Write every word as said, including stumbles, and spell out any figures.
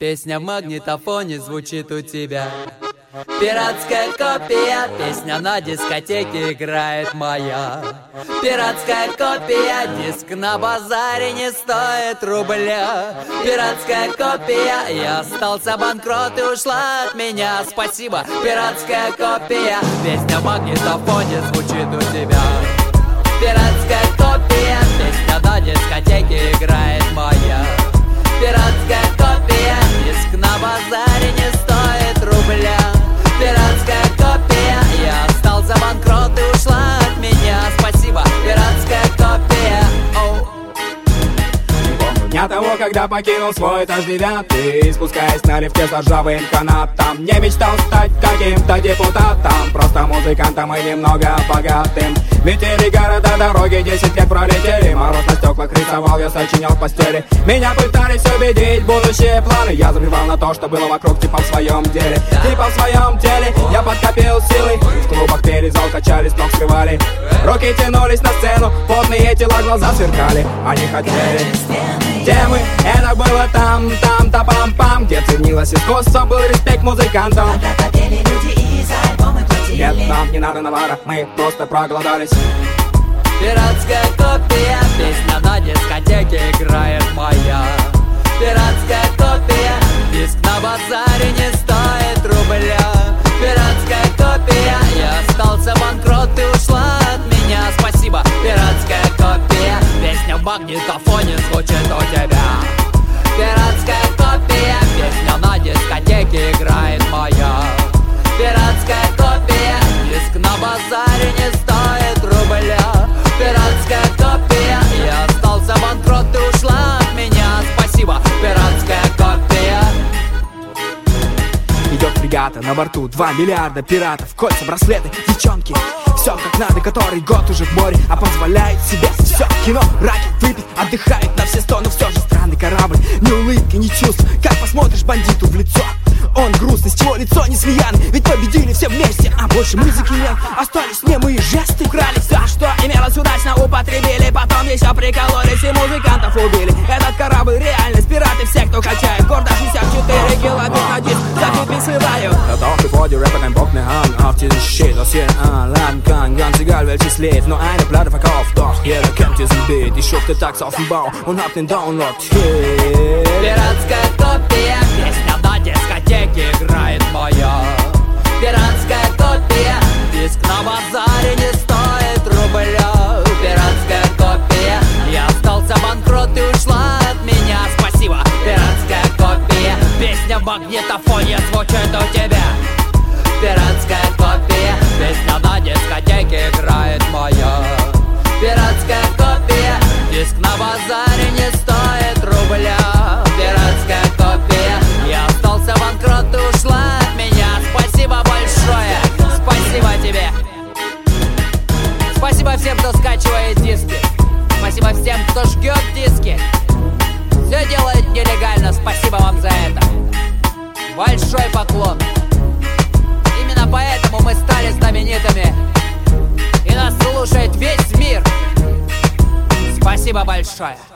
Песня в магнитофоне звучит у тебя. Пиратская копия, песня на дискотеке играет моя. Пиратская копия, диск на базаре не стоит рубля. Пиратская копия, я остался банкрот и ушла от меня. Спасибо, пиратская копия, песня в магнитофоне звучит у тебя. Пиратская копия, песня на дискотеке играет моя. Пиратская копия, диск на базаре не стоит рубля. Пиратская копия, я остался банкрот и ушла от меня. Спасибо, пиратская копия. Оу. Дня того, когда покинул свой этаж девятый, спускаясь на лифте с ржавым канатом, не мечтал стать каким-то депутатом, просто музыкантом и немного богатым. Летели города, дороги, десять лет пролетели, мороз на стеклах рисовал, я сочинял в постели. Меня пытались убедить будущие планы, я забивал на то, что было вокруг, типа в своем деле. Типа в своем теле, я подкопил силы, в клубах пели, зал качали, с ног срывали. Руки тянулись на сцену, потные тела, глаза сверкали, они хотели. Где мы? Это было там, там, та пам пам, где ценилось искусство, был респект музыкантам. Когда попели люди и за альбомы платили. Нет, нам не надо навара, мы просто проголодались. Пиратская копия, песня на дискотеке играет моя. Пиратская копия, диск на базаре не стоит рубля. Пиратская копия, я остался банкрот и ушла от меня. Спасибо, пиратская копия, песня в магнитофоне звучит у тебя. Пиратская копия, песня на дискотеке играет моя. Пиратская копия, диск на базаре не стоит рубля. Пиратская копия, я остался банкрот и ушла от меня. Спасибо, пиратская копия. Идет фрегата, на борту два миллиарда пиратов, кольца, браслеты, девчонки. Все как надо, который год уже в море, а позволяет себе все. Кино, раки, выпить, отдыхает на все сто. Но все же странный корабль, ни улыбки, ни чувств. Как посмотришь бандиту в лицо, он грустный, с чего лицо не смеян. Ведь победили все вместе, а больше музыки нет. Остались немые жесты, украли все, что имелось, удачно употребили. Потом еще прикололись и музыкантов убили. Этот корабль реальность, пираты все, кто качает. Гордо шестьдесят четыре килобит на диск, записываю. Doch bevor die Rapper keinen Bock mehr haben auf dieses Shit, aus jedem Laden kann, ganz egal welches Lied, nur eine Platte verkauft. Doch jeder kennt diesen Beat, ich schufte tags auf dem Bau und hab den Download-Hit. Пиратская копия, песня на дискотеке играет моя. Пиратская копия, диск на базаре не стоит рубля. Пиратская копия, я остался банкрот и ушла от меня. Спасибо, пиратская копия, песня в магнитофоне звучит у тебя. Пиратская копия, песня на дискотеке играет моя. Пиратская копия, диск на базаре не стоит рубля. Пиратская копия, я остался банкрот и ушла от меня. Спасибо большое, спасибо тебе. Спасибо всем, кто скачивает диски. Спасибо всем, кто жгет диски. Все делает нелегально, спасибо вам за это. Большой поклон. Именно поэтому мы стали знаменитыми, и нас слушает весь мир. Спасибо большое.